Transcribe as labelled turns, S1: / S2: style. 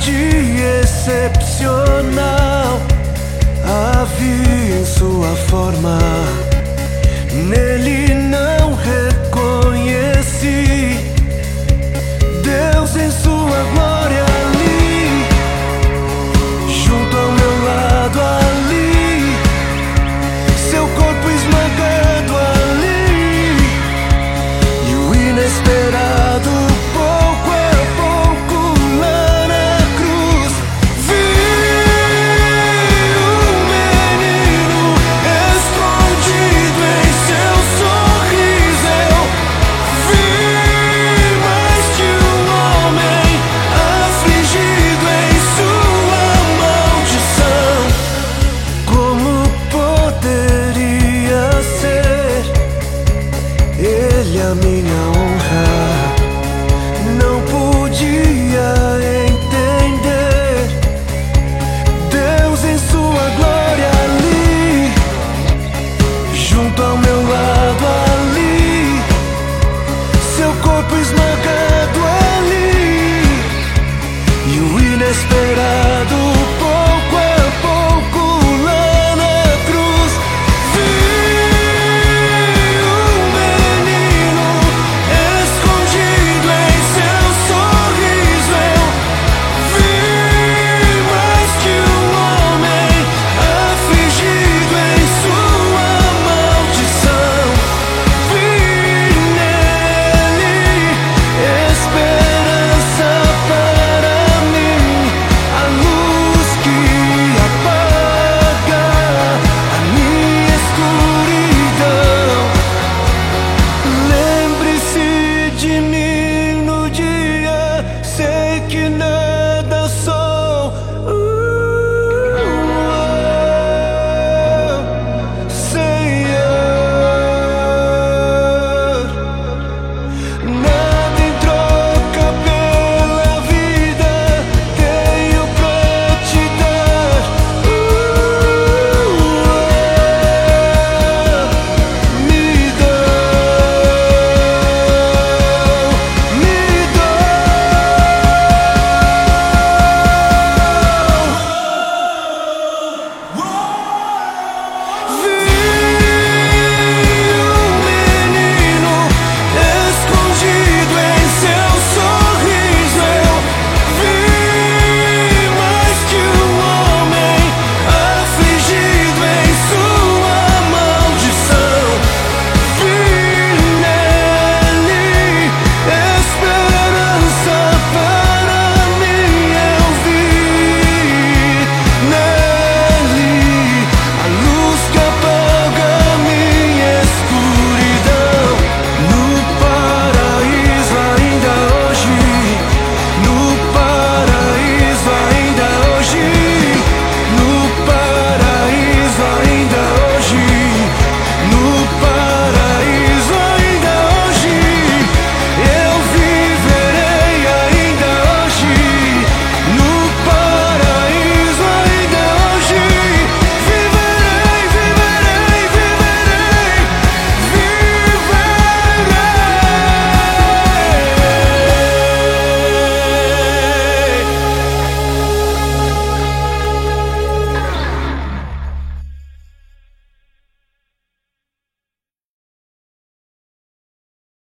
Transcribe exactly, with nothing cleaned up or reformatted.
S1: de excepcional havia em sua forma. Nele não reconheci Deus em sua glória ali, junto ao meu lado ali, seu corpo esmagado ali, e o inesperado pouco a pouco lá na cruz. Vi um menino escondido em seu sorriso. Eu vi mais que um homem afligido em sua maldição. Como poderia ser ele a minha honra?